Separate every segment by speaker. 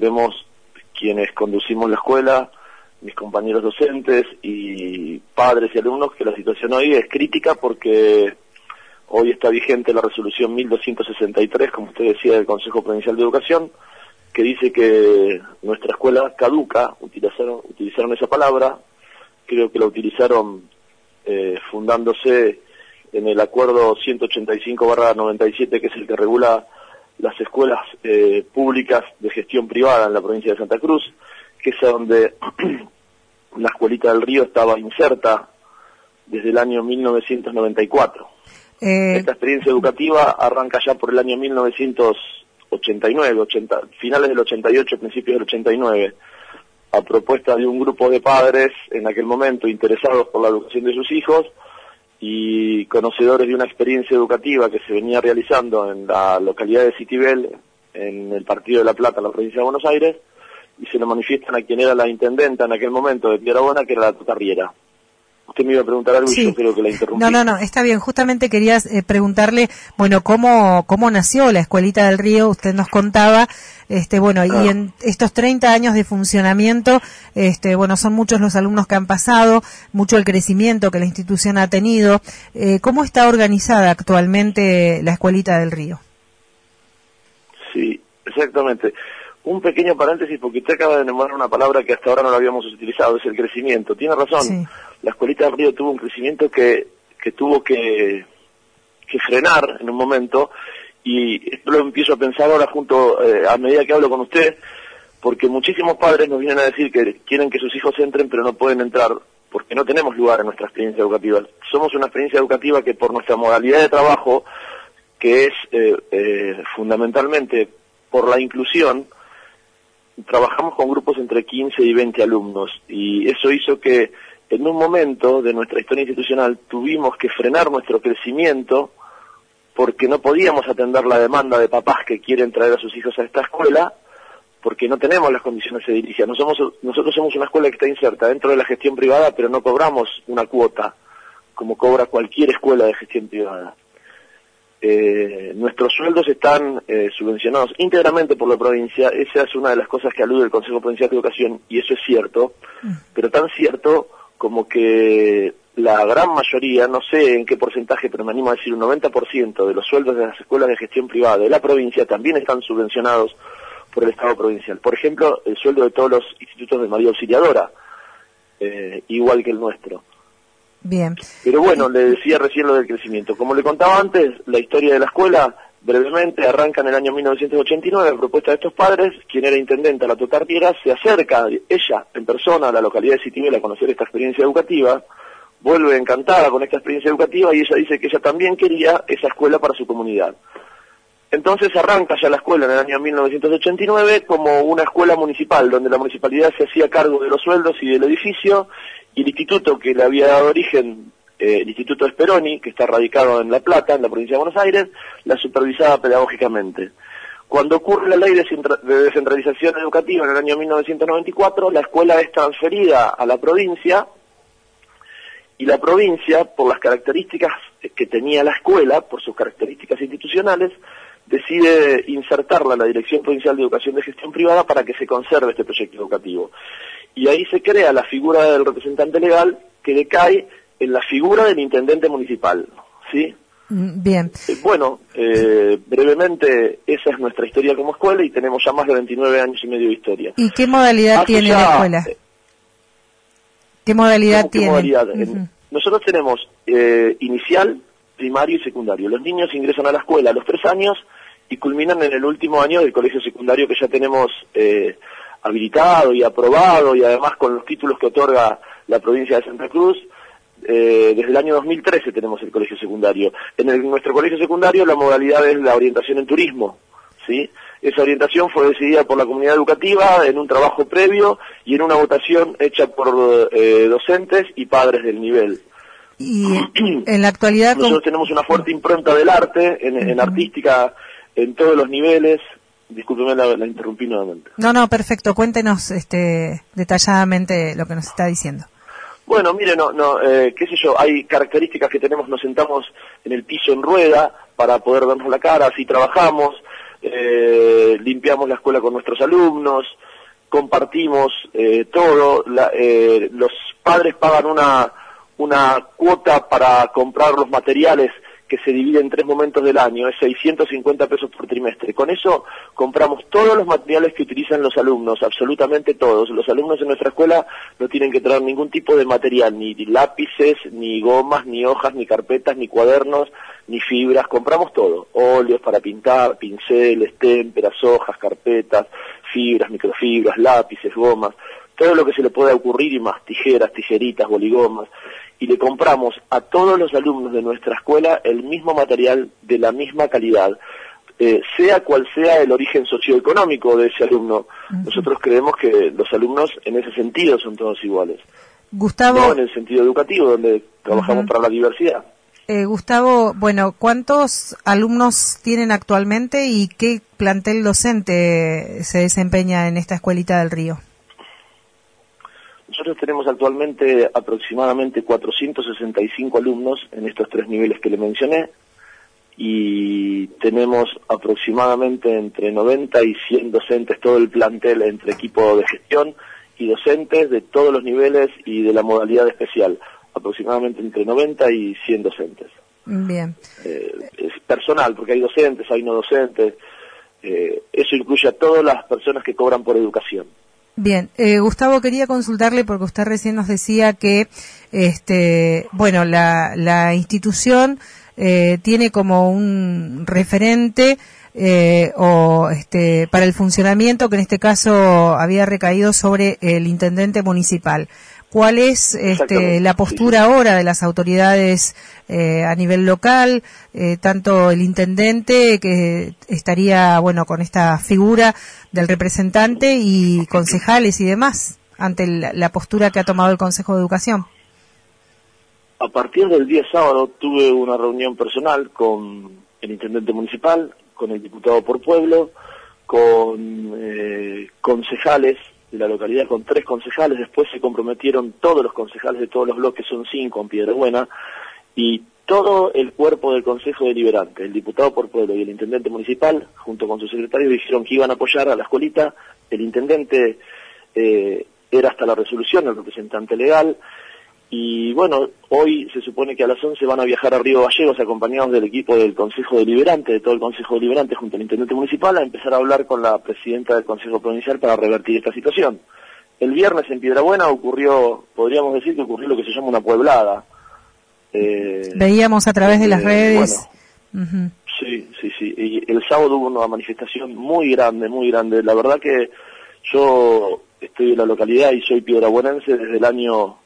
Speaker 1: entendemos quienes conducimos la escuela, mis compañeros docentes y padres y alumnos, que la situación hoy es crítica porque hoy está vigente la resolución 1263, como usted decía, del Consejo Provincial de Educación, que dice que nuestra escuela caduca. Utilizaron esa palabra, creo que la utilizaron fundándose en el acuerdo 185/97, que es el que regula las escuelas públicas de gestión privada en la provincia de Santa Cruz, que es donde la Escuelita del Río estaba inserta desde el año 1994. Esta experiencia educativa arranca ya por el año 1989, finales del 88, principios del 89, a propuesta de un grupo de padres en aquel momento interesados por la educación de sus hijos y conocedores de una experiencia educativa que se venía realizando en la localidad de Citibel, en el Partido de La Plata, en la provincia de Buenos Aires, y se lo manifiestan a quien era la intendenta en aquel momento de Piedrabuena, que era la Tuta Riera. Usted me iba a preguntar algo, sí, y yo creo que la interrumpí.
Speaker 2: No, está bien. Justamente quería preguntarle, bueno, cómo nació la Escuelita del Río. Usted nos contaba, y en estos 30 años de funcionamiento, son muchos los alumnos que han pasado, mucho el crecimiento que la institución ha tenido. ¿Cómo está organizada actualmente la Escuelita del Río?
Speaker 1: Sí, exactamente. Un pequeño paréntesis, porque usted acaba de nombrar una palabra que hasta ahora no la habíamos utilizado, es el crecimiento. Tiene razón, sí. La Escuelita del Río tuvo un crecimiento que tuvo que frenar en un momento, y esto lo empiezo a pensar ahora a medida que hablo con usted, porque muchísimos padres nos vienen a decir que quieren que sus hijos entren, pero no pueden entrar, porque no tenemos lugar en nuestra experiencia educativa. Somos una experiencia educativa que por nuestra modalidad de trabajo, que es fundamentalmente por la inclusión, trabajamos con grupos entre 15 y 20 alumnos, y eso hizo que en un momento de nuestra historia institucional tuvimos que frenar nuestro crecimiento porque no podíamos atender la demanda de papás que quieren traer a sus hijos a esta escuela, porque no tenemos las condiciones edilicias. Nosotros somos una escuela que está inserta dentro de la gestión privada, pero no cobramos una cuota como cobra cualquier escuela de gestión privada. Nuestros sueldos están subvencionados íntegramente por la provincia. Esa es una de las cosas que alude el Consejo Provincial de Educación, y eso es cierto, pero tan cierto como que la gran mayoría, no sé en qué porcentaje, pero me animo a decir un 90% de los sueldos de las escuelas de gestión privada de la provincia también están subvencionados por el Estado provincial. Por ejemplo, el sueldo de todos los institutos de María Auxiliadora, igual que el nuestro.
Speaker 2: Bien.
Speaker 1: Pero bueno, le decía recién lo del crecimiento. Como le contaba antes, la historia de la escuela, brevemente, arranca en el año 1989, a propuesta de estos padres. Quien era intendenta, la Tuta Riera, se acerca, ella en persona, a la localidad de Citibel a conocer esta experiencia educativa, vuelve encantada con esta experiencia educativa, y ella dice que ella también quería esa escuela para su comunidad. Entonces arranca ya la escuela en el año 1989 como una escuela municipal, donde la municipalidad se hacía cargo de los sueldos y del edificio, y el instituto que le había dado origen, el Instituto Speroni, que está radicado en La Plata, en la provincia de Buenos Aires, la supervisaba pedagógicamente. Cuando ocurre la ley de descentralización educativa en el año 1994, la escuela es transferida a la provincia, y la provincia, por las características que tenía la escuela, por sus características institucionales, decide insertarla en la Dirección Provincial de Educación de Gestión Privada para que se conserve este proyecto educativo. Y ahí se crea la figura del representante legal, que decae en la figura del intendente municipal, ¿sí?
Speaker 2: Bien.
Speaker 1: Brevemente, esa es nuestra historia como escuela, y tenemos ya más de 29 años y medio de historia.
Speaker 2: ¿Y qué modalidad tiene la escuela? ¿Qué modalidad tiene?
Speaker 1: Modalidad? Nosotros tenemos inicial, primario y secundario. Los niños ingresan a la escuela a los 3 años y culminan en el último año del colegio secundario, que ya tenemos habilitado y aprobado, y además con los títulos que otorga la provincia de Santa Cruz. Desde el año 2013 tenemos el colegio secundario. En nuestro colegio secundario la modalidad es la orientación en turismo, ¿sí? Esa orientación fue decidida por la comunidad educativa en un trabajo previo y en una votación hecha por docentes y padres del nivel.
Speaker 2: Y en la actualidad
Speaker 1: nosotros tenemos una fuerte impronta del arte, en artística, en todos los niveles. Discúlpeme, la interrumpí nuevamente.
Speaker 2: No, perfecto. Cuéntenos detalladamente lo que nos está diciendo.
Speaker 1: Bueno, mire, qué sé yo, hay características que tenemos. Nos sentamos en el piso en rueda para poder darnos la cara, así trabajamos. limpiamos la escuela con nuestros alumnos, compartimos todo, los padres pagan una cuota para comprar los materiales que se divide en 3 momentos del año, es 650 pesos por trimestre. Con eso compramos todos los materiales que utilizan los alumnos, absolutamente todos. Los alumnos en nuestra escuela no tienen que traer ningún tipo de material, ni lápices, ni gomas, ni hojas, ni carpetas, ni cuadernos, ni fibras. Compramos todo, óleos para pintar, pinceles, témperas, hojas, carpetas, fibras, microfibras, lápices, gomas, todo lo que se le pueda ocurrir y más, tijeras, tijeritas, boligomas. Y le compramos a todos los alumnos de nuestra escuela el mismo material de la misma calidad, sea cual sea el origen socioeconómico de ese alumno. Nosotros creemos que los alumnos en ese sentido son todos iguales.
Speaker 2: Gustavo,
Speaker 1: no en el sentido educativo, donde trabajamos para la diversidad.
Speaker 2: Gustavo, bueno, ¿cuántos alumnos tienen actualmente y qué plantel docente se desempeña en esta escuelita del Río?
Speaker 1: Nosotros tenemos actualmente aproximadamente 465 alumnos en estos 3 niveles que le mencioné y tenemos aproximadamente entre 90 y 100 docentes, todo el plantel entre equipo de gestión y docentes de todos los niveles y de la modalidad especial, aproximadamente entre 90 y 100 docentes.
Speaker 2: Bien.
Speaker 1: Es personal, porque hay docentes, hay no docentes, eso incluye a todas las personas que cobran por educación.
Speaker 2: Bien, Gustavo, quería consultarle porque usted recién nos decía que, bueno, la institución tiene como un referente para el funcionamiento que en este caso había recaído sobre el intendente municipal. ¿Cuál es la postura ahora de las autoridades a nivel local, tanto el intendente que estaría, bueno, con esta figura del representante y concejales y demás, ante la postura que ha tomado el Consejo de Educación?
Speaker 1: A partir del día sábado tuve una reunión personal con el intendente municipal, con el diputado por pueblo, con concejales de la localidad, con 3 concejales. Después se comprometieron todos los concejales de todos los bloques, son 5 en Piedrabuena, y todo el cuerpo del Consejo Deliberante, el diputado por pueblo y el intendente municipal, junto con su secretario, dijeron que iban a apoyar a la escuelita. El intendente era hasta la resolución, el representante legal, y bueno, hoy se supone que a las 11 van a viajar a Río Gallegos acompañados del equipo del Consejo Deliberante, de todo el Consejo Deliberante junto al Intendente Municipal, a empezar a hablar con la Presidenta del Consejo Provincial para revertir esta situación. El viernes en Piedrabuena podríamos decir que ocurrió lo que se llama una pueblada.
Speaker 2: Veíamos a través de las redes.
Speaker 1: Bueno, sí. Y el sábado hubo una manifestación muy grande, muy grande. La verdad que yo estoy en la localidad y soy piedrabuenense desde el año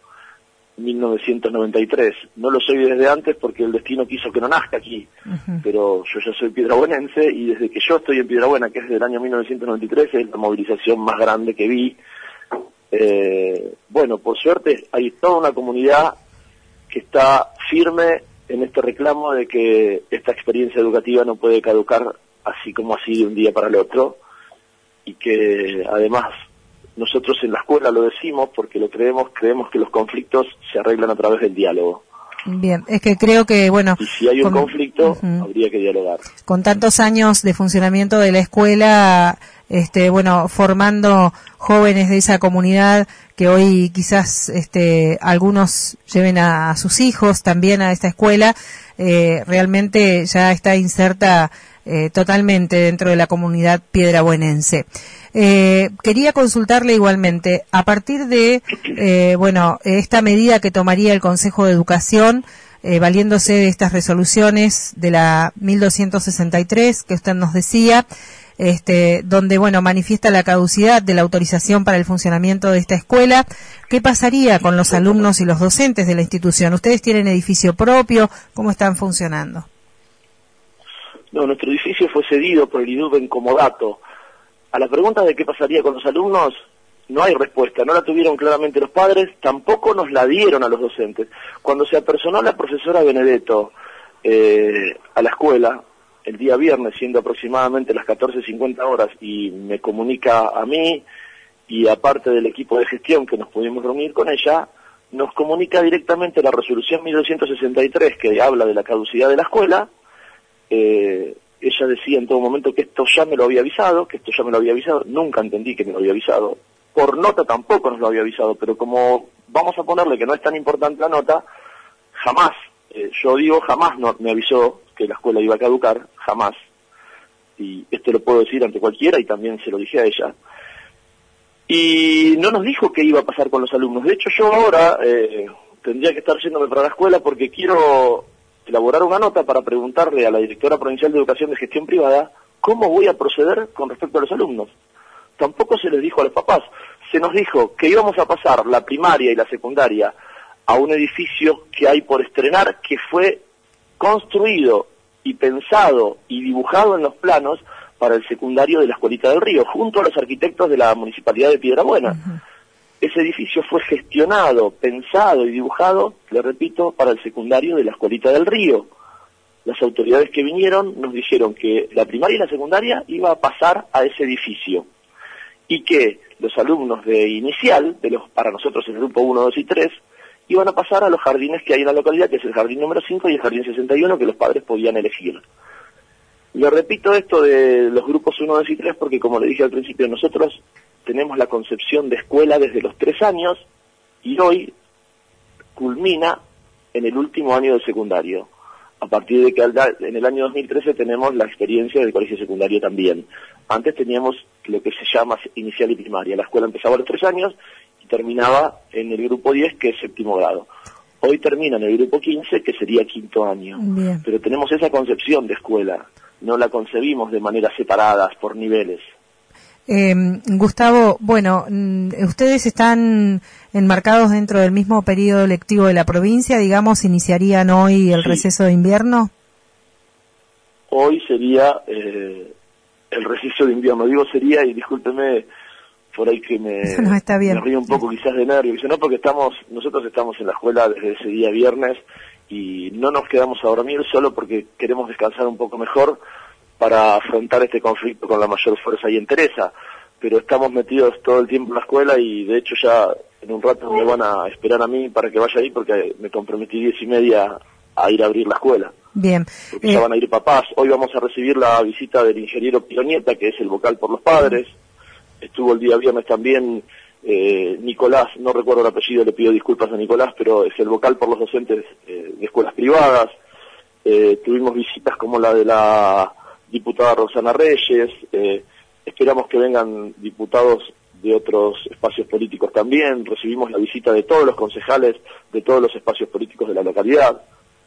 Speaker 1: 1993. No lo soy desde antes porque el destino quiso que no nazca aquí, pero yo ya soy piedrabuenense y desde que yo estoy en Piedrabuena, que es desde el año 1993, es la movilización más grande que vi. Bueno, por suerte hay toda una comunidad que está firme en este reclamo de que esta experiencia educativa no puede caducar así como así de un día para el otro, y que además nosotros en la escuela lo decimos porque lo creemos que los conflictos se arreglan a través del diálogo.
Speaker 2: Bien, es que creo que, bueno...
Speaker 1: Y si hay un conflicto, habría que dialogar.
Speaker 2: Con tantos años de funcionamiento de la escuela, bueno, formando jóvenes de esa comunidad que hoy quizás algunos lleven a sus hijos también a esta escuela, realmente ya está inserta totalmente dentro de la comunidad piedrabuenense. Quería consultarle igualmente, a partir de esta medida que tomaría el Consejo de Educación, valiéndose de estas resoluciones de la 1263 que usted nos decía, donde manifiesta la caducidad de la autorización para el funcionamiento de esta escuela, ¿qué pasaría con los alumnos y los docentes de la institución? ¿Ustedes tienen edificio propio? ¿Cómo están funcionando?
Speaker 1: No, nuestro edificio fue cedido por el IDUB en comodato. A la pregunta de qué pasaría con los alumnos, no hay respuesta, no la tuvieron claramente los padres, tampoco nos la dieron a los docentes. Cuando se apersonó la profesora Benedetto a la escuela, el día viernes, siendo aproximadamente las 14:50 horas, y me comunica a mí y a parte del equipo de gestión que nos pudimos reunir con ella, nos comunica directamente la resolución 1263 que habla de la caducidad de la escuela, ella decía en todo momento que esto ya me lo había avisado, nunca entendí que me lo había avisado, por nota tampoco nos lo había avisado, pero como vamos a ponerle que no es tan importante la nota, jamás, jamás no, me avisó que la escuela iba a caducar, jamás, y esto lo puedo decir ante cualquiera y también se lo dije a ella. Y no nos dijo qué iba a pasar con los alumnos. De hecho, yo ahora tendría que estar yéndome para la escuela porque quiero elaborar una nota para preguntarle a la directora provincial de Educación de Gestión Privada cómo voy a proceder con respecto a los alumnos. Tampoco se les dijo a los papás. Se nos dijo que íbamos a pasar la primaria y la secundaria a un edificio que hay por estrenar, que fue construido y pensado y dibujado en los planos para el secundario de la Escuelita del Río, junto a los arquitectos de la Municipalidad de Piedrabuena. Uh-huh. Ese edificio fue gestionado, pensado y dibujado, le repito, para el secundario de la Escuelita del Río. Las autoridades que vinieron nos dijeron que la primaria y la secundaria iba a pasar a ese edificio y que los alumnos de inicial, para nosotros el grupo 1, 2 y 3, iban a pasar a los jardines que hay en la localidad, que es el jardín número 5 y el jardín 61, que los padres podían elegir. Le repito esto de los grupos 1, 2 y 3 porque, como le dije al principio, nosotros tenemos la concepción de escuela desde los 3 años y hoy culmina en el último año del secundario. A partir de que en el año 2013 tenemos la experiencia del colegio secundario también. Antes teníamos lo que se llama inicial y primaria. La escuela empezaba a los 3 años y terminaba en el grupo 10, que es 7º grado. Hoy termina en el grupo 15, que sería 5º año. Bien. Pero tenemos esa concepción de escuela. No la concebimos de maneras separadas, por niveles.
Speaker 2: Gustavo, bueno, ustedes están enmarcados dentro del mismo periodo lectivo de la provincia, digamos, ¿iniciarían hoy el receso de invierno?
Speaker 1: Hoy sería el receso de invierno, digo sería, y discúlpeme por ahí que me río un poco quizás de nervios, no, porque nosotros estamos en la escuela desde ese día viernes y no nos quedamos a dormir solo porque queremos descansar un poco mejor para afrontar este conflicto con la mayor fuerza y entereza, pero estamos metidos todo el tiempo en la escuela y de hecho ya en un rato me van a esperar a mí para que vaya ahí porque me comprometí 10:30 a ir a abrir la escuela.
Speaker 2: Bien.
Speaker 1: Porque ya van a ir papás. Hoy vamos a recibir la visita del ingeniero Pironieta, que es el vocal por los padres. Estuvo el día viernes también Nicolás, no recuerdo el apellido, le pido disculpas a Nicolás, pero es el vocal por los docentes de escuelas privadas. Tuvimos visitas como la de la diputada Roxana Reyes, esperamos que vengan diputados de otros espacios políticos también, recibimos la visita de todos los concejales de todos los espacios políticos de la localidad,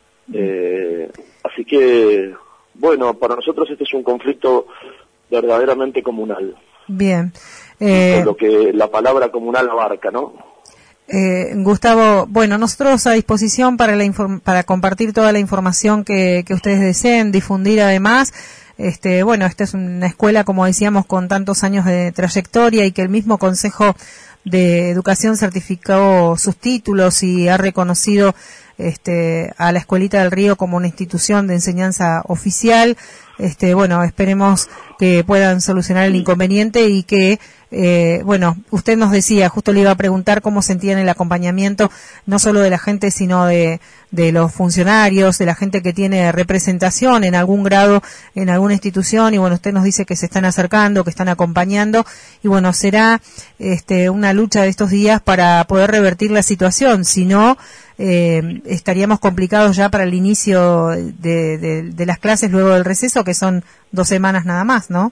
Speaker 1: así que, bueno, para nosotros este es un conflicto verdaderamente comunal.
Speaker 2: Bien.
Speaker 1: Lo que la palabra comunal abarca, ¿no?
Speaker 2: Gustavo, bueno, nosotros a disposición para compartir toda la información que ustedes deseen, difundir además. Bueno, esta es una escuela, como decíamos, con tantos años de trayectoria y que el mismo Consejo de Educación certificó sus títulos y ha reconocido a la Escuelita del Río como una institución de enseñanza oficial. Bueno, esperemos que puedan solucionar el inconveniente y que, bueno, usted nos decía, justo le iba a preguntar cómo sentían el acompañamiento, no solo de la gente, sino de los funcionarios, de la gente que tiene representación en algún grado, en alguna institución, y bueno, usted nos dice que se están acercando, que están acompañando, y bueno, será una lucha de estos días para poder revertir la situación, si no, estaríamos complicados ya para el inicio de las clases luego del receso, que son 2 semanas nada más, ¿no?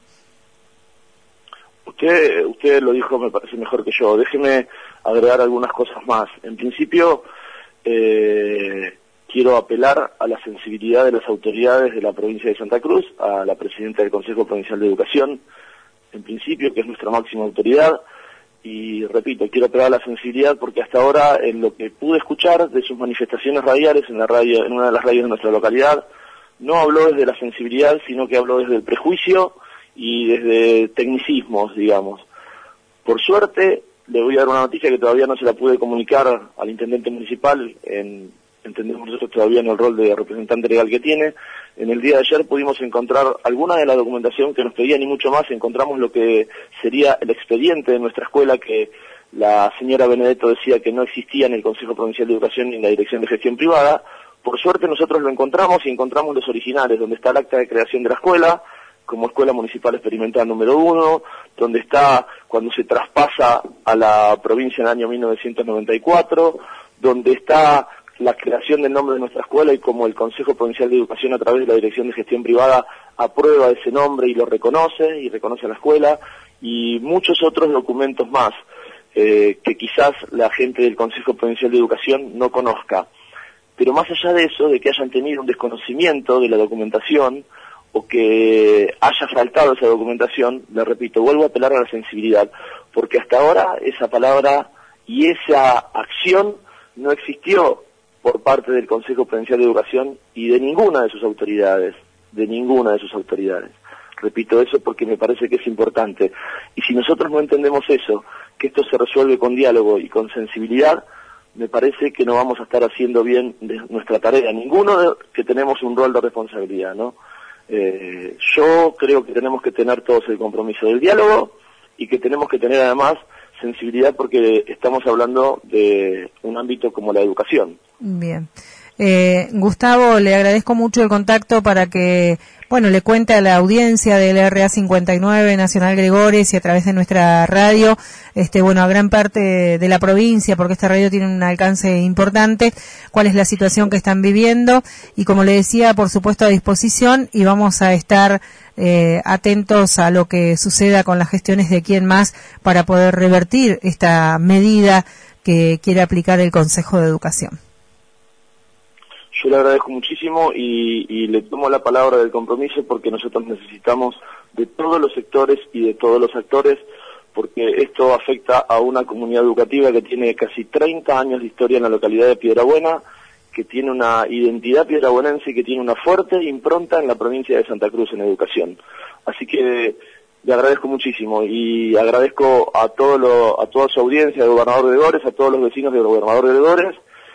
Speaker 1: Usted lo dijo, me parece mejor que yo. Déjeme agregar algunas cosas más. En principio, quiero apelar a la sensibilidad de las autoridades de la provincia de Santa Cruz, a la presidenta del Consejo Provincial de Educación, en principio, que es nuestra máxima autoridad, y repito, quiero apelar a la sensibilidad porque hasta ahora, en lo que pude escuchar de sus manifestaciones radiales en una de las radios de nuestra localidad, no habló desde la sensibilidad, sino que habló desde el prejuicio y desde tecnicismos, digamos. Por suerte, le voy a dar una noticia que todavía no se la pude comunicar al intendente municipal, entendemos nosotros todavía en el rol de representante legal que tiene. En el día de ayer pudimos encontrar alguna de la documentación que nos pedían y mucho más. Encontramos lo que sería el expediente de nuestra escuela, que la señora Benedetto decía que no existía en el Consejo Provincial de Educación ni en la Dirección de Gestión Privada, Por suerte nosotros lo encontramos y encontramos los originales, donde está el acta de creación de la escuela, como Escuela Municipal Experimental número 1, donde está cuando se traspasa a la provincia en el año 1994, donde está la creación del nombre de nuestra escuela y como el Consejo Provincial de Educación a través de la Dirección de Gestión Privada aprueba ese nombre y lo reconoce, y reconoce a la escuela, y muchos otros documentos más que quizás la gente del Consejo Provincial de Educación no conozca. Pero más allá de eso, de que hayan tenido un desconocimiento de la documentación o que haya faltado esa documentación, le repito, vuelvo a apelar a la sensibilidad, porque hasta ahora esa palabra y esa acción no existió por parte del Consejo Provincial de Educación y de ninguna de sus autoridades, Repito eso porque me parece que es importante. Y si nosotros no entendemos eso, que esto se resuelve con diálogo y con sensibilidad, me parece que no vamos a estar haciendo bien nuestra tarea, ninguno que tenemos un rol de responsabilidad, ¿no? Yo creo que tenemos que tener todos el compromiso del diálogo y que tenemos que tener además sensibilidad porque estamos hablando de un ámbito como la educación.
Speaker 2: Bien. Gustavo, le agradezco mucho el contacto para que, bueno, le cuente a la audiencia del RA 59 Nacional Gregores y a través de nuestra radio, bueno, a gran parte de la provincia, porque esta radio tiene un alcance importante, cuál es la situación que están viviendo y, como le decía, por supuesto a disposición, y vamos a estar atentos a lo que suceda con las gestiones de quién más para poder revertir esta medida que quiere aplicar el Consejo de Educación.
Speaker 1: Yo le agradezco muchísimo y le tomo la palabra del compromiso porque nosotros necesitamos de todos los sectores y de todos los actores, porque esto afecta a una comunidad educativa que tiene casi 30 años de historia en la localidad de Piedrabuena, que tiene una identidad piedrabuenense y que tiene una fuerte impronta en la provincia de Santa Cruz en educación. Así que le agradezco muchísimo y agradezco a toda su audiencia del Gobernador de Gregores, a todos los vecinos del Gobernador de Gregores.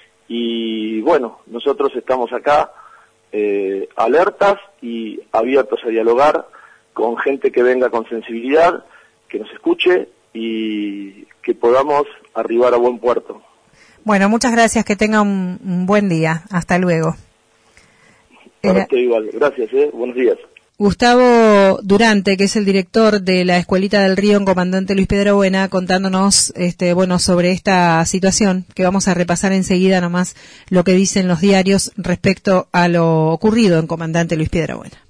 Speaker 1: Y bueno, nosotros estamos acá alertas y abiertos a dialogar con gente que venga con sensibilidad, que nos escuche y que podamos arribar a buen puerto.
Speaker 2: Bueno, muchas gracias, que tenga un buen día. Hasta luego.
Speaker 1: Para usted igual, gracias, buenos días.
Speaker 2: Gustavo Durante, que es el director de la Escuelita del Río en Comandante Luis Piedrabuena, contándonos bueno, sobre esta situación, que vamos a repasar enseguida nomás lo que dicen los diarios respecto a lo ocurrido en Comandante Luis Piedrabuena.